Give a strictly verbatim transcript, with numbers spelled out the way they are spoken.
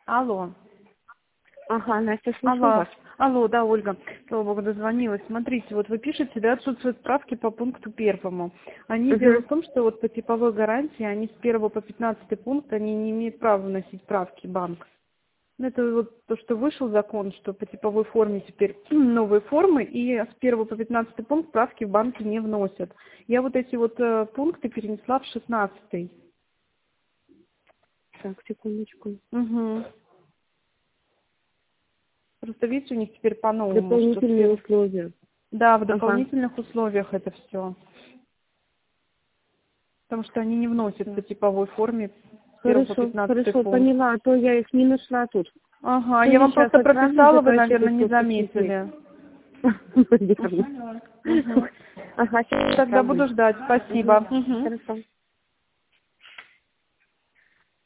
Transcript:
Алло. Ага, Настя, слушаю Алло. вас. Алло, да, Ольга. Слава богу, дозвонилась. Смотрите, вот вы пишете, да, отсутствуют справки по пункту первому. Они, дело в Угу. том, что вот по типовой гарантии, они с первого по пятнадцатый пункт, они не имеют права вносить справки в банк. Ну, это вот то, что вышел закон, что по типовой форме теперь новые формы, и с первого по пятнадцатый пункт справки в банке не вносят. Я вот эти вот э, пункты перенесла в шестнадцатый. Так, секундочку. Угу. Просто видите, у них теперь по-новому, что с Дополнительные первого... условия. Да, в Ага. дополнительных условиях это все. Потому что они не вносят по Так. типовой форме с первого по Хорошо, пятнадцатый хорошо, пункт. поняла, а то я их не нашла тут. Ага, То я ли вам сейчас просто отправлю прописала, вы, заказчику, наверное, не чтобы посмотреть. заметили. Наверное. Угу. Ага, сейчас Тогда отправлю. буду ждать. Спасибо. Угу. Угу. Хорошо.